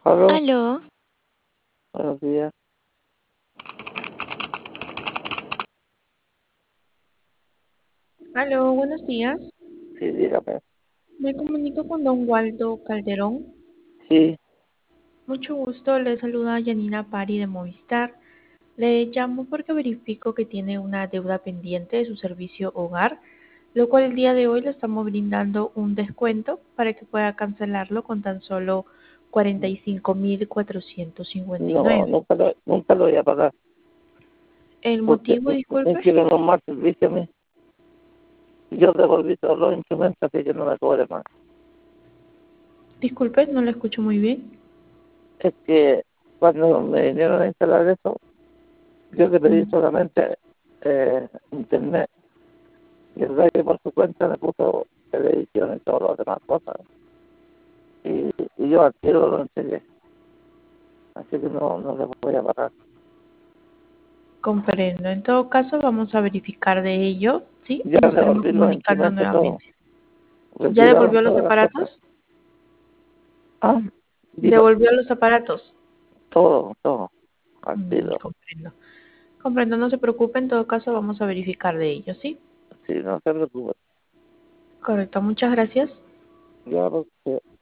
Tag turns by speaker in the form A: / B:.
A: Aló,
B: Aló,
A: buenos días.
C: Aló, buenos días.
A: Sí, dígame.
C: Me comunico con don Waldo Calderón.
A: Sí,
C: Mucho gusto, le saluda Yanina Pari de Movistar. Le llamo porque verifico que tiene una deuda pendiente de su servicio hogar, lo cual el día de hoy le estamos brindando un descuento para que pueda cancelarlo con tan solo
A: no,
C: 45.459.
A: nunca lo voy a pagar,
C: ¿El
A: porque
C: motivo,
A: me
C: disculpe?
A: quieren un mal servicio a mí. Yo devolví todos los instrumentos, así que no me cobre más.
C: Disculpe, no lo escucho muy bien.
A: Es que cuando me vinieron a instalar eso, yo le pedí
C: Mm,
A: solamente internet, y el rey por su cuenta me puso televisión y todas las demás cosas, y yo al tiro lo entregué, así que no le voy a pagar.
C: Comprendo. En todo caso, vamos a verificar de ello, ¿sí?
A: Ya
C: Nos estaremos
A: devolví los
C: comunicando
A: instrumentos, todo,
C: nuevamente. ¿Ya
A: retiraron
C: devolvió los
A: todas las cosas.
C: aparatos?
A: Ah, diga,
C: ¿Devolvió los aparatos?
A: todo, al tiro.
C: Comprendo. Comprendo, no se preocupe, en todo caso vamos a verificar de ello, ¿sí?
A: Sí, no se preocupe.
C: Correcto, muchas gracias.
A: Ya, porque